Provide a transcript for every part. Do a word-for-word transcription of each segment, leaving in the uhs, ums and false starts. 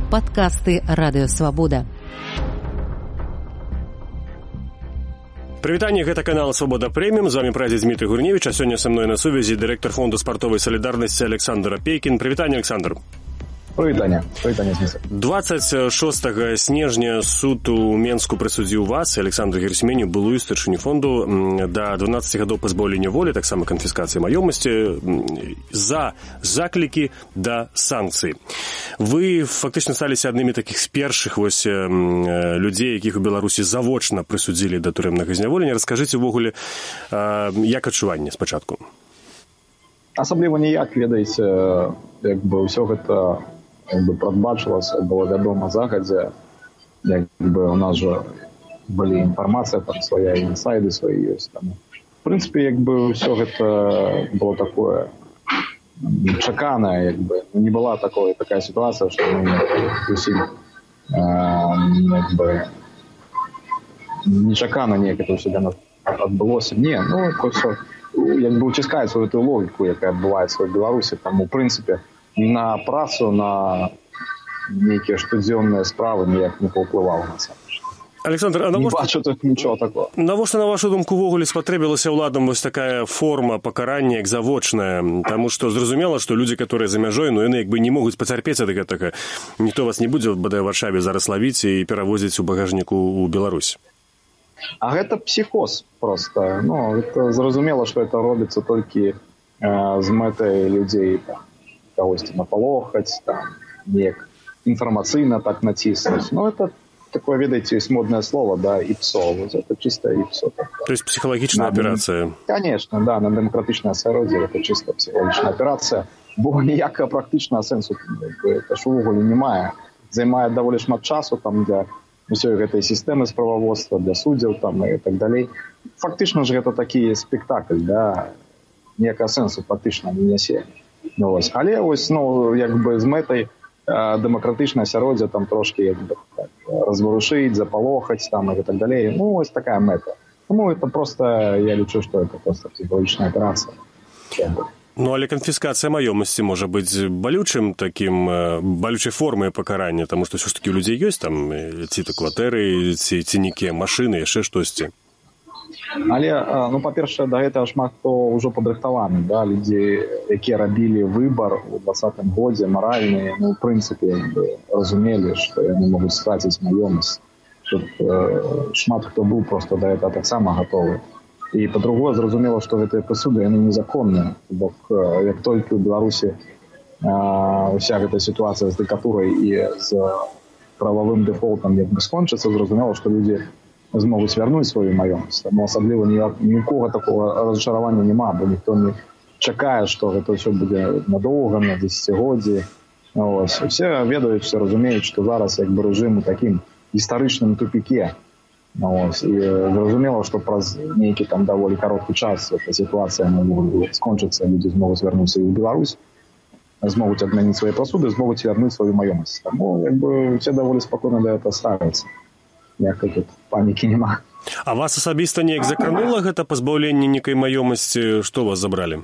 падкасты радыёвабода. Прывітанне, гэта канал «Свабода Прэміум». З вами прадзед Дмітрый Гурневіч, а сёння са мной на сувязі дырэктар фонду спартовай салідарнасці Александр Апейкін. Прывітанне, Александр. Прывітанне. Прывітанне, Дмітрый. дваццаць шостага снежня суд у Менску прысудзіў вас, Александру Герасіменю, былую старшыню фонду, да дванаццаці гадоў пазбаўлення волі, таксама канфіскацыі маёмасці, за заклікі да санкцый. Вы фактычна сталіся аднымі такіх з першых вось людзей, якіх у Беларусі завочна прысудзілі да турэмнага зняволення. Раскажыце ўвогуле, як адчуванне спачатку? Асабліва ніяк, ведаеце, як бы ўсё гэта як бы прадбачылася, было вядома загадзя, як бы у нас жа былі інфармацыя там свая, інсайды свае ёсць там. В прынцыпе, як бы ўсё гэта было такое чаканае, як бы не была такое такая сітуацыя, што мы усім як бы нечакана неяк это ўсё адбылося. Не, ну ўсё як бы уціскае сваю ту логіку, якая адбываецца ў Беларусі, там у прынцыпе на працу, на нейкія штодзённыя справы ніяк не паўплывала на сам. Александр, а не бачу тут нічого такого. Навошта, на вашу думку, увогуле спатрэбілася ўладам вось такая форма пакарання, як завочная? Таму што зразумела, што людзі, которые за мяжой, ну яны як бы не могуць пацярпець ад гэтага. Ніхто вас не будзе, бадай, у Варшаве зараз лавіць і перавозіць у багажніку ў Беларусь. А гэта псіхоз проста. Ну, это зразумела, што это робіцца толькі э, з мэтай людзей там кагосьці напалохаць, там, неяк інфармацыйна так націснуць. Ну, это такое, ведаеце, ёсць модное слово, да, іпсо. Вот это чисто іпсо. То есть психологичная на, операция? Конечно, да, на демократичное асяроддзе это чисто психологичная операция. Бо ніякага практычнага сэнсу это ж увогуле не мае. Займае даволі шмат часу там для усёй гэтай сістэмы справаводства, для суддзяў там і так далей. Фактычна ж гэта такі спектакль, да, ніякага сэнсу фактычна не нясе. Ну, ось. Але ось, ну, як бы з мэтай э, дэмакратычнае асяроддзе там трошки як бы так, разварушыць, запалохаць там і так далей. Ну, ось такая мэта. Тому это просто, я лічу, што это просто психологічная аперацыя. Ну, але канфіскацыя маёмасці можа быць балючым такім, балючай формай пакарання, таму што ўсё ж такі у людзей ёсць там ці то кватэры, ці, ці нейкія машыны, яшчэ штосьці. Але, ну, па-першае, да гэтага шмат хто ўжо падрыхтаваны, да, людзі, якія рабілі выбар у двадцатым годзе, маральны, ну, в прынцыпе, разумелі, што яны могуць страціць маёмасць. Тут э, шмат хто быў проста да гэтага таксама гатовы. І, па-другое, зразумела, што гэтыя прысуды, яны незаконныя. Бо, як толькі ў Беларусі э, уся гэтая сітуацыя з дыкатурай і з прававым дэфолтам як бы скончыцца, зразумела, што людзі змогуць вярнуць сваю маёмасць. Таму асабліва нікога такого разчаравання няма, бо ніхто не чакае, што гэта ўсё будзе надоўга, на дзесяцігоддзі. Ось. Усе ведаюць, все разумеюць, што зараз як бы рэжым у такім гістарычным тупіке. Ось. І зразумела, што праз нейкі там даволі кароткі час эта сітуацыя скончыцца, людзі змогуць вярнуцца і ў Беларусь, змогуць адмяніць свае прасуды, змогуць вярнуць сваю маёмасць. Таму як бы усе даволі спакойна да гэтага ставяцца. Ніякай тут панікі няма. А вас асабіста неяк закранула гэта пазбаўленне нейкай маёмасці? Што вас забралі?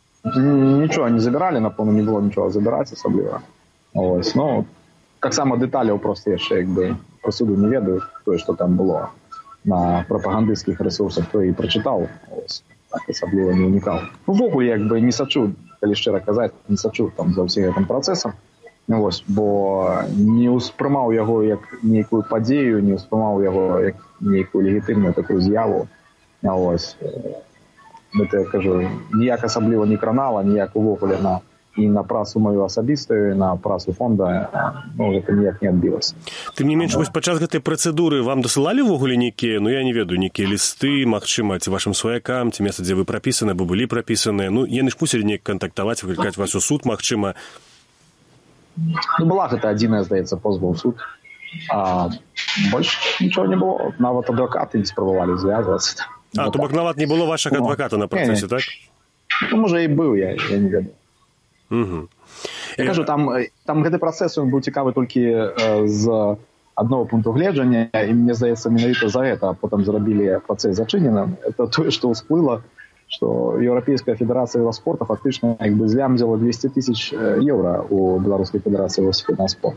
Нічога не забіралі, напэўна, не было нічога забіраць асабліва. Ось, ну, таксама дэталяў проста яшчэ як бы прысуду не ведаю, тое, што там было на прапагандысцкіх рэсурсах, то і прачытаў. Ось, так асабліва не ўнікаў. Увогуле як бы не сачу, калі шчыра казаць, не сачу там за ўсім гэтым працэсам. Ось, бо не ўспрымаў яго як нейкую падзею, не ўспрымаў яго як нейкую легітымную такую з'яву. Ось. Гэта, я кажу, ніяк асабліва не кранала, ніяк увогуле на, і на працу маю асабістую, і на працу фонда, ну, гэта ніяк не адбілася. Тым не менш, вось падчас гэтай працэдуры вам дасылалі ўвогуле нейкія, ну, я не ведаю, нейкія лісты, магчыма, ці вашым сваякам, ці месца, дзе вы прапісаны, або былі прапісаныя, ну, яны ж мусілі неяк кантактаваць, выклікаць вас у суд, магчыма. Ну, была гэта адзіная, здаецца, позва ў суд. А больш нічого не было. Нават адвакаты не спрабавалі звязвацца. А, то бок нават не было вашага адваката на працэсе, так? Ну, можа, і быў, я, я не ведаю. Угу. Я кажу, там, там гэты працэс быў цікавы толькі э, з адного пункту гледжання, і мне здаецца, менавіта за гэта потым зрабілі працэс зачыненым. Это тое, што ўсплыла, што Еўрапейская федэрацыя веласпорта фактычна як бы злямдзіла двести тысяч еўра у Беларускай федэрацыі веласіпеднага спорту.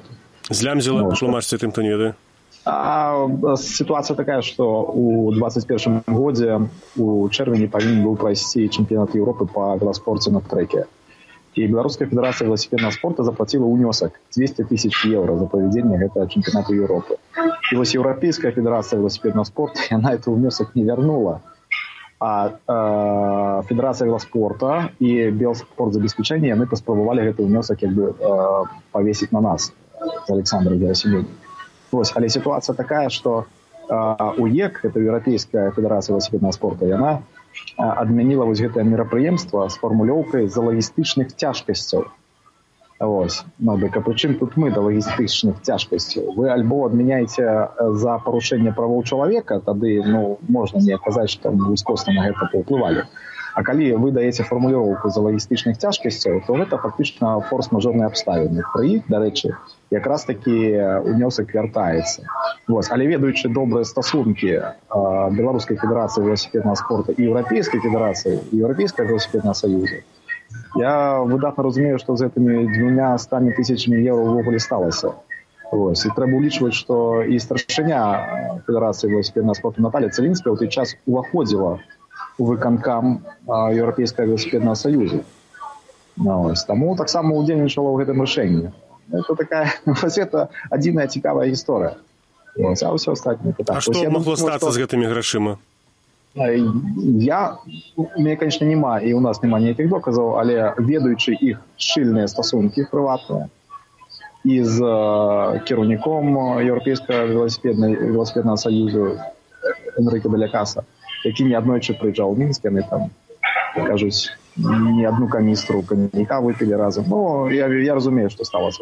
Злямзіла, ну, патлумачце тым, хто не ведае. А ситуация такая, что у двадцать первом году у чэрвені повинен был пройти чемпионат Европы по велоспорту на треке. И Белорусская федерация велосипедного спорта заплатила унесок двести тысяч евро за проведение этого чемпионата Европы. И вот Европейская федерация велосипедного спорта, она этот унесок не вернула. А э, Федерация велоспорта и Белспортзабеспечение, они поспробовали этот унесок как бы э, повесить на нас, с Александром Герасименем. Але ситуация такая, что э, УЕК, это Европейская федерация велосипедного спорта, и она э, отменила вот это мероприемство с формулировкой за логистичных тяжкостей. Вот. Ну, так а при чим тут мы до логистичных тяжкостей? Вы альбо отменяете за порушение правов человека, тогда ну, можно не сказать, что вы искусственно на это повпливали. А коли вы даете формулировку за логістичних тяжкостей, то это фактично форс-мажорні обставини. При їх, до речі, якраз таки унесок вертається. Ось. Але ведучи добрі стосунки Білоруської федерації велосипедного спорту і Європейської федерації, і Європейського велосипедного союзу, я видатно розумію, що з цими двома стами тисячами євро ввогуле сталося. Ось. І треба улічувати, що і старшиня Федерації велосипедного спорту Наталія Целінська у той час уваходила у виконкам Європейського велосипедного союзу. Ось. Тому так само удельничала в этом решении. Это такая, это одна цікава історія. Ось. А все остальне так. А що могло статися з гэтымі грошима? Я, у меня, конечно, нема, и у нас нема ніяких доказів, але ведаючи їх шильні стосунки приватні із uh, керівником Європейського велосипедного, велосипедного союзу Енрике Белякаса, який не однойче приїжджав в Мінськ, вони там, кажуть, не одну каністру коньяка випили разом. Ну, я, я розумію, що сталося.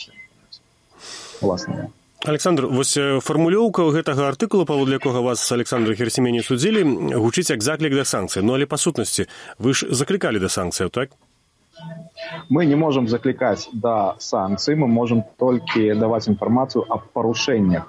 Власне. Александр, вось фармулёўка гэтага артыкула, паводле якога вас Александр Герасименю судзілі, гучыць як заклік да санкцый. Ну, але па сутнасці, вы ж заклікалі да санкцыяў, так? Мы не можем закликать до санкций, мы можем только давать информацию о порушениях,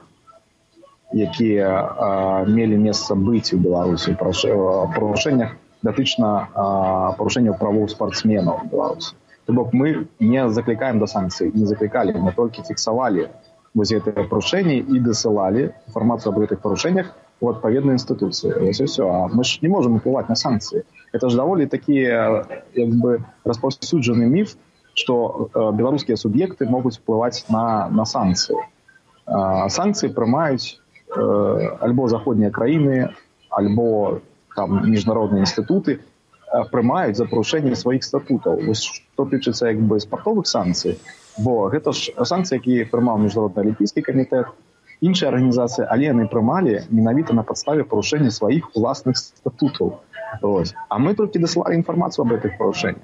які а, мели место быть в Беларуси, о порушениях дотычно а, порушения правов спортсменов в Беларуси. То есть мы не закликаем до санкций, не закликали, мы только фиксовали вот это порушение и досылали информацию об этих порушениях в отповедные институции. Вот и все. А мы же не можем впливать на санкции. Это же довольно такие, как бы, распространенный миф, что э, белорусские субъекты могут впливать на, на санкции. Э, санкции приймають э, альбо заходні країни, альбо там міжнародні інститути, э, приймають за порушення своїх статутів. Ось що тичиться якби спортових санкцій, бо гэта ж санкції, які приймав Міжнародний олімпійський комітет, інші організації, але вони приймали менавіта на підставі порушення своїх власних статутів. Ось. А ми тільки досилали інформацію об цих порушеннях.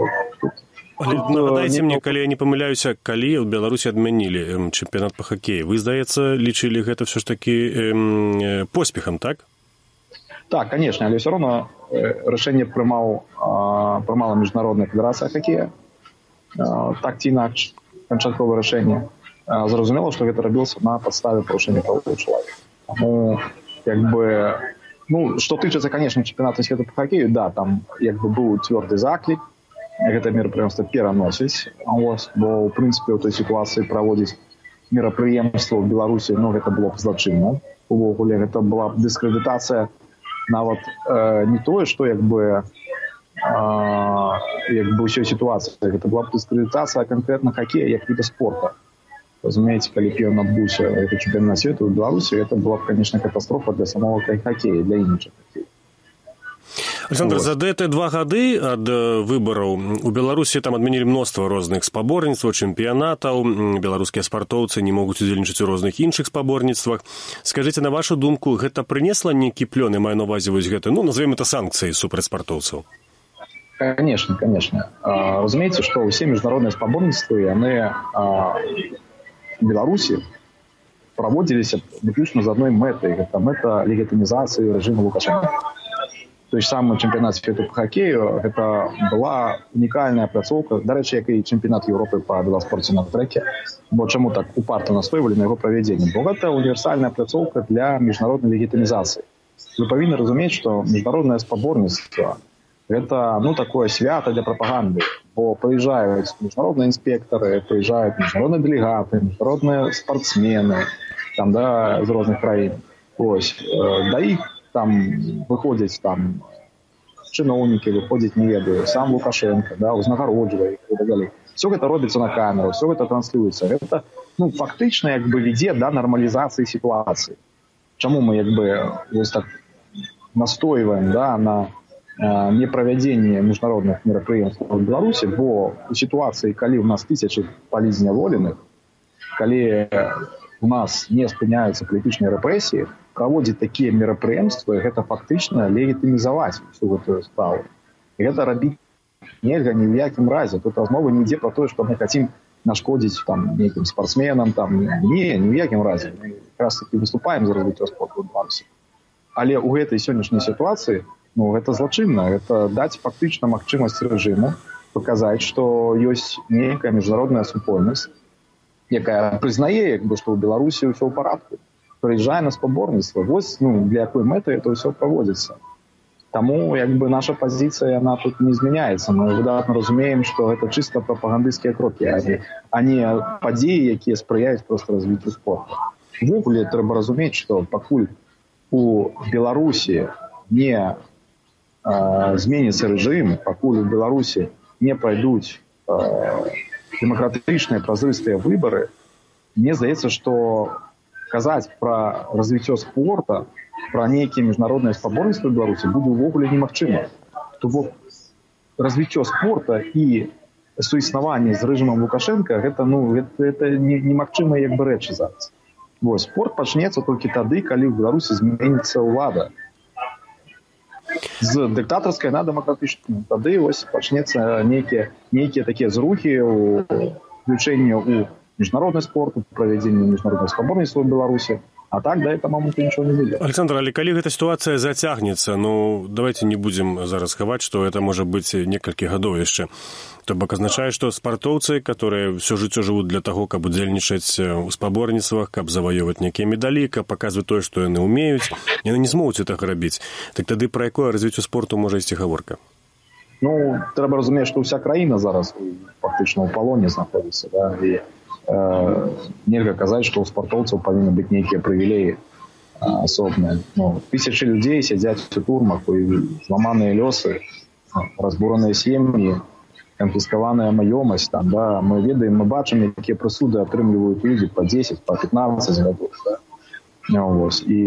Але нагадайце мне, калі я не памыляюся, калі ў Беларусі адмянілі чэмпіянат па хакеі, вы, здаецца, лічылі гэта все ж таки э, поспехам, так? Так, конечно, але все равно рашэнне прымаў, прымала Міжнародная федэрацыя хакея, так ці інакш, канчатковае рашэнне. Зразумела, што гэта рабілася на падставе парушэння правоў чалавека. Таму, як бы, ну, што тычыцца, конечно, чэмпіянату свету па хакею, да, там як бы быў цвёрды заклік гэта мерапрыемства пераносіць, бо, ў прынцыпе, у той сітуацыі праводзіць мерапрыемства ў Беларусі, ну, гэта было б злачынна. Увогуле, гэта была б дыскрэдытацыя нават э, не тое, што як бы э, як бы ўсёй сітуацыі, гэта была б дыскрэдытацыя канкрэтна хакея як віда спорта. Разумеете, калі б ён адбыўся гэты чэмпіянат свету ў Беларусі, гэта была б, конечно, катастрофа для самого хакея, для іміджа хакея. Александр, вот. За гэты два гады ад выбараў у Беларусі там адмянілі мноства розных спаборніцтваў, чэмпіянатаў, беларускія спартоўцы не могуць удзельнічаць у розных іншых спаборніцтвах. Скажыце, на вашу думку, гэта прынесла нейкі плён, і маю на увазе вось гэта, ну, назовем это санкцыі супраць спартоўцаў? Конечно, конечно. Разумееце, што ўсе міжнародныя спаборніцтвы, яны в Беларусі праводзіліся выключна з адной мэтай. Гэта мэта легітымізацыі рэжыму Лукашенка. Той же самый чемпионат свету по хоккею, это была уникальная пляцоўка, до речі, як і чемпионат Европы по велоспорте на треке. Бо чому так упарто настойвали на его проведение? Бо это универсальная пляцоўка для международной легитимизации. Вы повинны разуметь, что международное спаборніцтва это, ну, такое свято для пропаганды. бо прыязджаюць міжнародныя інспектары, прыязджаюць міжнародныя дэлегаты, міжнародныя спартсмены там, да, з розных краін. Ось, да іх там выходзяць там чыноўнікі, выходзяць, не ведаю, сам Лукашенко, да, узнагароджвае і так далей. Все гэта робіцца на камеру, все гэта транслюецца. Гэта, ну, фактычна, як бы, вядзе да нармалізацыі сітуацыі. Чаму мы, як бы, вось так настойваем, да, на э, неправядзенне міжнародных мерапрыемстваў в Беларусі, бо у сітуацыі, калі у нас тысячы палізняволеных, калі у нас не спыняюцца палітычныя рэпрэсіі, праводзіць такія мерапрыемствы, гэта фактычна легітымізаваць всю гэтую справу. І гэта рабіць нельга ні в якім разе. Тут размова не ідзе про тое, што мы хацім нашкодзіць там нейкім спартсменам, там не, ні в якім разе. Мы якраз таки выступаем за развіццё спорту ў Беларусі. Але ў гэтай сённяшняй сітуацыі, ну, гэта злачынна, гэта даць фактычна магчымасць рэжыму паказаць, што ёсць нейкая міжнародная супольнасць, якая прызнае, як бы, што ў Беларусі ўсё ў парадку. Прыязджае на спаборніцтва. Вось, ну, для якой мэты это ўсё праводзіцца. Таму, як бы, наша пазіцыя, яна тут не змяняецца. Мы выдатна разумеем, што гэта чыста прапагандысцкія крокі, а не падзеі, якія спрыяюць проста развіццю спорту. Увогуле трэба разумець, што пакуль у Беларусі не э, зменіцца рэжым, пакуль у Беларусі не пройдуць э, дэмакратычныя празрыстыя выбары, мне здаецца, што казаць пра развіццё спорта, пра нейкія міжнародныя спаборніцтвы ў Беларусі будзе ўвогуле немагчыма. То бок развіццё спорта і суіснаванне з рэжымам Лукашенка гэта, ну, гэта, гэта немагчымая, як бы, рэчы зараз. Вось, спорт пачнецца толькі тады, калі ў Беларусі зменіцца ўлада. З дыктатарскай на дэмакратычную. Тады вось пачнецца нейкія, нейкія такія зрухі ў включэнні ў міжнародны спорт, у правядзенні міжнародных спаборніцтваў у Беларусі. А так, да, это моменту нічого не будзе. Александр, але калі гэта сітуацыя зацягнецца, ну, давайте не будзем зараз хаваць, што это можа быць некалькі гадоў яшчэ. То бок азначае, што спартоўцы, которые ўсё жыццё жывуць для таго, каб удзельнічаць у спаборніцтвах, каб заваёваць нейкія медалі, каб паказваць тое, што яны ўмеюць, яны не змогуць гэтага рабіць. Так тады пра якое развіццё спорту можа ісці гаворка? Ну, трэба разумець, што ўся краіна зараз фактычна ў палоне знаходзіцца, да, і нельга казаць, што ў спартоўцаў павінны быць нейкія прывілеі асобныя. Ну, тысячы людзей сядзяць у турмах, зламаныя лёсы, разбураныя сем'і, канфіскаваная маёмасць. Там, да, мы ведаем, мы бачым, якія прысуды атрымліваюць людзі па дзесяць, па пятнаццаць гадоў. Да? Вось. І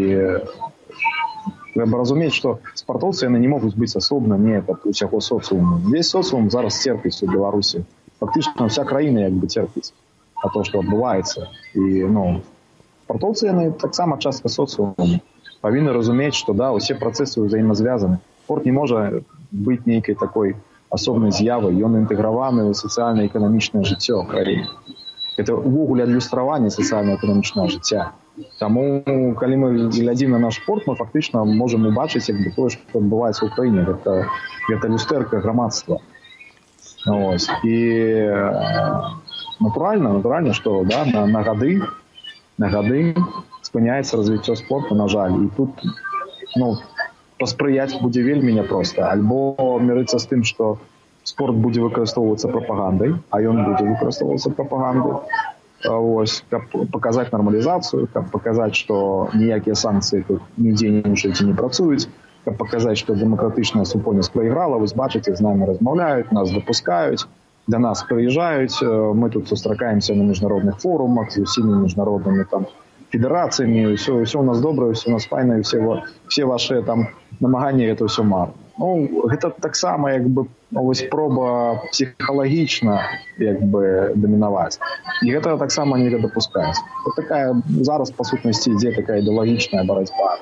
трэба разумець, што спартоўцы яны не могуць быць асобна не ад усяго соцыуму. Весь соцыум зараз церпіць у Беларусі. Фактычна ўся краіна, як бы, церпіць. А то, што адбываецца. І, ну, спартоўцы, яны таксама частка соцыуму. Павінны разумець, што, да, усе працэсы ўзаемазвязаны. Спорт не можа быць нейкай такой асобнай з'явай. Ён інтэграваны ў сацыяльна-эканамічнае жыццё краіны. Гэта ўвогуле адлюстраванне сацыяльна-эканамічнага жыцця. Таму, калі мы глядзім на наш спорт, мы фактычна можам убачыць, як бы, тое, што адбываецца ў краіне. Гэта, гэта люстэрка грамадства. Ось. І натуральна, натуральна, што, да, на, на гады, на гады спыняецца развіццё спорту, на жаль. І тут, ну, паспрыяць будзе вельмі няпроста. Альбо мірыцца з тым, што спорт будзе выкарыстоўвацца прапагандай, а ён будзе выкарыстоўвацца прапагандай. Ось, каб паказаць нармалізацыю, каб паказаць, што ніякія санкцыі тут нідзе не мушаць і не працуюць, каб паказаць, што дэмакратычная супольнасць прайграла, вы бачыце, з намі размаўляюць, нас дапускаюць, да нас прыязджаюць, мы тут сустракаемся на міжнародных форумах з усімі міжнароднымі там федэрацыямі, ўсё, ўсё у нас добра, ўсё у нас файна, і все, все ваши там намаганні, гэта ўсё марна. Ну, гэта таксама, як бы, ось спроба псіхалагічна, як бы, дамінаваць. І гэта таксама нельга дапускаць. Вот такая зараз, па сутнасці, ідзе такая ідэалагічная барацьба.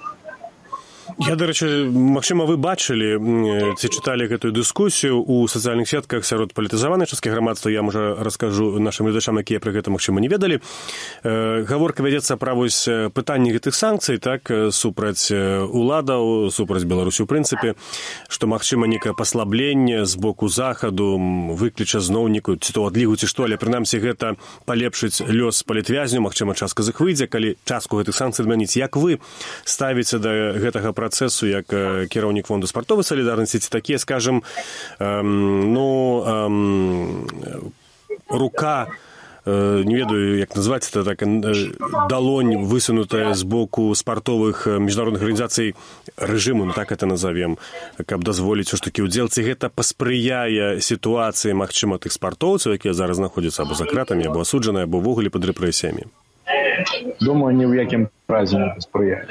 Я, дарэчы, магчыма, вы бачылі ці чыталі гэтую дыскусію ў сацыяльных сетках сярод палітызаванай часткі грамадства. Я, можа, раскажу нашым гледачам, якія пра гэта, магчыма, не ведалі. Гаворка вядзецца пра вось пытанні гэтых санкцый, так, супраць уладаў, супраць Беларусі ў прынцыпе, што, магчыма, некае паслабленне з боку захаду выкліча зноўніку, ці то адлігу, ці што, але, прынамсі, гэта палепшыць лёс палітвязню, магчыма, частка з іх выйдзе, калі частку гэтых санкцый адмяніць. Як вы ставіце да гэтага працэсу як кіраўнік фонду спартовай салідарнасці, ці такія, скажем, эм, ну, эм, рука, не ведаю, як назваць это, так, далонь, высунутая з боку спартовых міжнародных арганізацый рэжыму, так это назовем, каб дазволіць ўсё ж такі ўдзел. Ці гэта паспрыяе сітуацыі, магчыма, тых спартоўцаў, якія зараз знаходзяцца або за кратамі, або асуджаныя, або ўвогуле пад рэпрэсіямі? Думаю, ні ў якім разе не паспрыяе.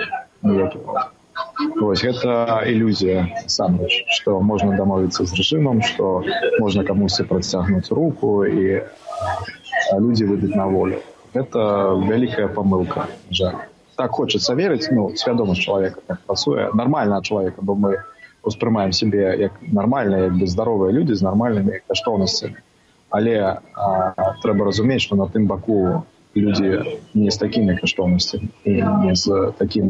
Вось, гэта ілюзія самрэч, што можна дамовіцца з рэжымам, што можна камусьці працягнуць руку і люди выйдут на волю. Это великая помылка, жаль. Так хочется верить, ну, свядомость человека так працуе, нормального человека, бо мы успрымаем себе як нормальные, як бы здоровые люди з нормальными каштоўнасцямі. Але а, трэба разумець, што на тым баку люди не з такими каштоўнасцямі, не з таким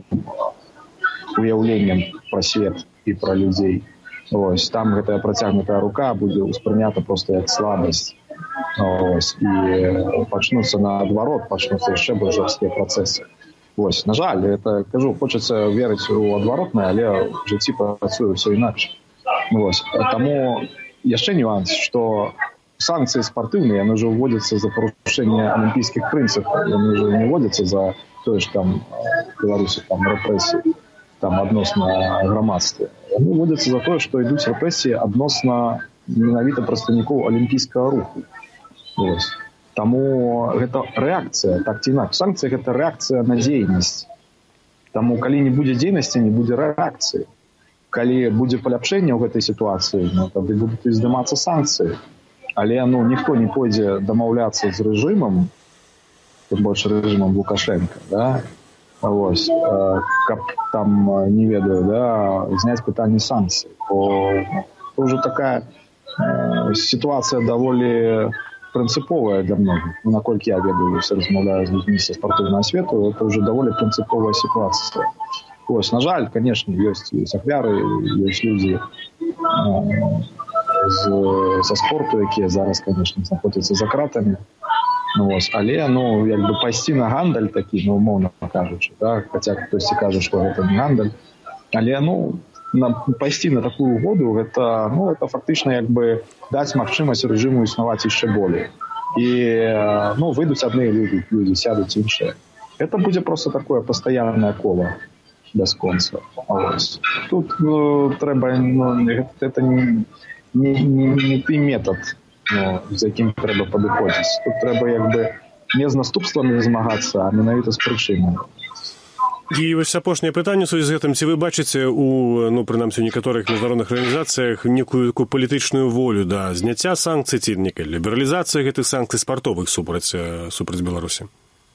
уяўленнем про свет і про людей. Ось, там гэтая працягнутая рука будзе успрынята просто як слабасць. Ось, і пачнуцца наадварот, пачнуцца яшчэ больш жорсткія працэсы. Ось, на жаль, это, кажу, хочацца верыць у адваротнае, але ў жыцці працуе ўсё інакш. Ось, таму яшчэ нюанс, што санкцыі спартыўныя, яны ўжо ўводзяцца за парушэнне алімпійскіх прынцыпаў, яны ўжо не ўводзяцца за тое, што там Беларусі там рэпрэсіі там адносна грамадства. Яны ўводзяцца за тое, што ідуць рэпрэсіі адносна менавіта прадстаўнікоў алімпійскага руху. Ось. Таму гэта рэакцыя, так ці інакш. Санкцыя – гэта рэакцыя на дзейнасць. Таму, калі не будзе дзейнасці, не будзе рэакцыі. Калі будзе паляпшэнне ў гэтай сітуацыі, ну, тады будуць здымацца санкцыі. Але ну, ніхто не пойдзе дамаўляцца з рэжымам, тым больш рэжымам Лукашенка, да? Ось, каб там, не ведаю, да, зняць пытанне санкцый. Бо это ўжо такая э, сітуацыя даволі прынцыповая для многіх. Ну, наколькі я ведаю, все размаўляю з людзьмі са спартыўнага свету, это ўжо даволі прынцыповая сітуацыя. Ось, на жаль, конечно, ёсць ёсць ахвяры, ёсць людзі э, з, са спорту, якія зараз, конечно, знаходзяцца за кратамі. Ну, ось, але, ну, як бы пайсці на гандаль такі, ну, умоўна кажучы, да, хаця хтосьці кажа, што гэта не гандаль, але, ну, на, пайсці на такую угоду, гэта, ну, это фактычна як бы даць магчымасць рэжыму існаваць яшчэ болей. І, ну, выйдуць адныя людзі, людзі сядуць іншыя. Это будзе просто такое пастаяннае кола бясконца. Ось. Тут ну, трэба, ну, это не, не, не, не ты метод, ну, з якім трэба падыходзіць. Тут трэба як бы не з наступствамі змагацца, а менавіта з прычынамі. І вось апошняе пытанне сувязі з гэтым. Ці вы бачыце у, ну, прынамсі, у некаторых міжнародных арганізацыях некую палітычную волю да зняцця санкцый ці некай лібералізацыі гэтых санкцый спартовых супраць, супраць Беларусі?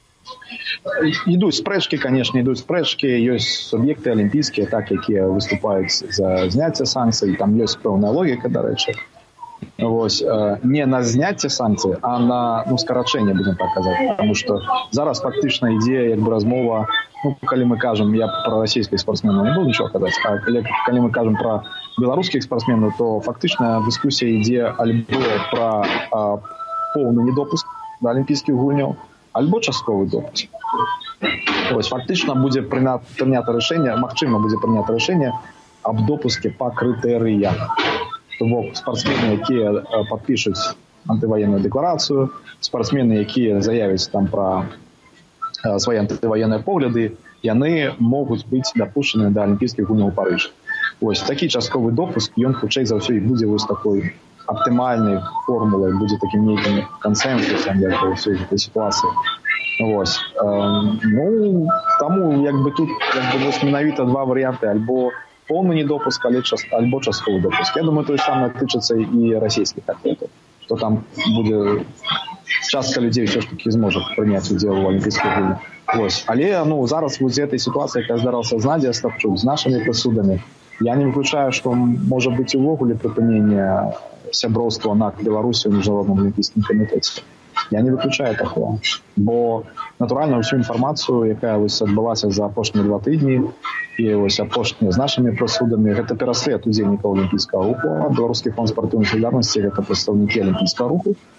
Ідуць спрэчкі, канешне, ідуць спрэчкі. Ёсць суб'екты алімпійскія, так, якія выступаюць за зняцце санкцый. Там ёсць пэўная логіка, дарэчы. Вось, не на зняцце санкцый, а на, ну, скарачэнне, будем так казаць. Потому что зараз фактычна ідзе як бы размова, ну, калі мы кажам, я про расійскіх спортсменаў не буду нічого казаць, а калі, калі мы кажам про беларускіх спортсменаў, то фактычна дыскусія ідзе альбо про а, поўны недопуск да алімпійскіх гульняў, альбо частковы допуск. Вось, фактычна будзе прынята рашэнне, магчыма будзе прынята рашэнне аб допуске па крытэрыях. То бок спортсмены, якія падпішуць антываенную дэкларацыю, спортсмены, якія заявяць там пра свае антываенныя погляды, яны могуць быць дапушчаны да алімпійскіх гульняў у Парыжы. Вось такі частковы допуск, ён хутчэй за ўсё і будзе вось такой аптымальнай формулай, будзе такім нейкім кансенсусам як бы ўсёй гэтай сітуацыі. Вось. Ну, таму як бы тут як бы вось менавіта два варыянты, альбо поўны недопуск, альбо частковы допуск. Я думаю, тое самае тычыцца і расійскіх атлетаў, што там будзе частка людзей ўсё ж такі зможа прыняць удзел у алімпійскіх гульнях. Вось. Але, ну, зараз вось з этой сітуацыі, якая здаралася з Надзяй Астапчук, з нашымі прысудамі, я не выключаю, што можа быць увогуле прыпыненне сяброўства НАК Беларусі ў міжнародным алімпійскім камітэце. Я не выключаю такого. Бо, натуральна, ўсю інфармацыю, якая вось адбылася за апошнія два тыдні, і вось апошнія з нашымі прысудамі, гэта пераслед удзельнікаў алімпійскага руху. Беларускі фонд спартыўнай салідарнасці — гэта прадстаўнікі алімпійскага руху.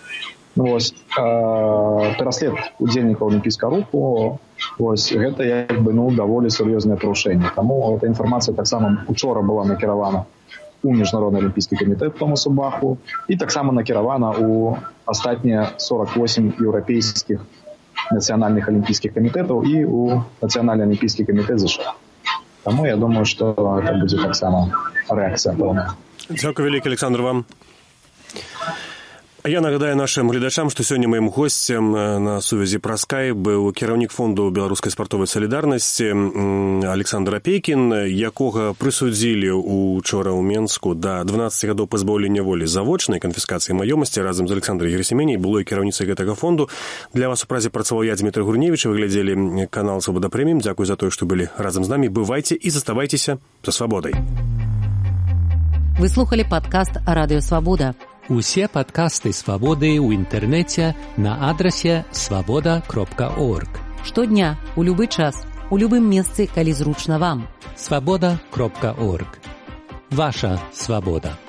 Вось, э, пераслед удзельнікаў алімпійскага руху, вось, гэта як бы, ну, даволі сур'ёзнае парушэнне. Таму эта інфармацыя таксама учора была накіравана у Міжнародны алімпійскі камітэт Томасу Баху і таксама накіравана у астатнія сорок восемь еўрапейскіх нацыянальных алімпійскіх камітэтаў і у Нацыянальны алімпійскі камітэт ЗША. Таму я думаю, што гэта будзе таксама рэакцыя пэўная. Дзякуй вялікі, Александр, вам. Я нагадаю нашим гледачам, што сёння маім госцем на сувязі праз скайп быў кіраўнік фонду беларускай спартовай салідарнасці Александр Апейкін, якога прысудзілі учора ў Менску да дванаццаці гадоў пазбаўлення волі завочнай канфіскацыі маёмасці. Разам з Александрай Герасіменяй, былой кіраўніцай гэтага фонду. Для вас у празе працаваў я, Дмітрий Гурневич. Вы глядзелі канал Свабода Прэміум. Дзякуй за тое, што былі разам з намі. Бывайце і заставайцеся за свабодай. Вы слухали падкаст Радыё Свабода. Усе падкасты «Свабоды» ў інтэрнэце на адрасе свабода кропка орг. Штодня, у любы час, у любым месцы, калі зручна вам. свабода кропка орг. Ваша свабода.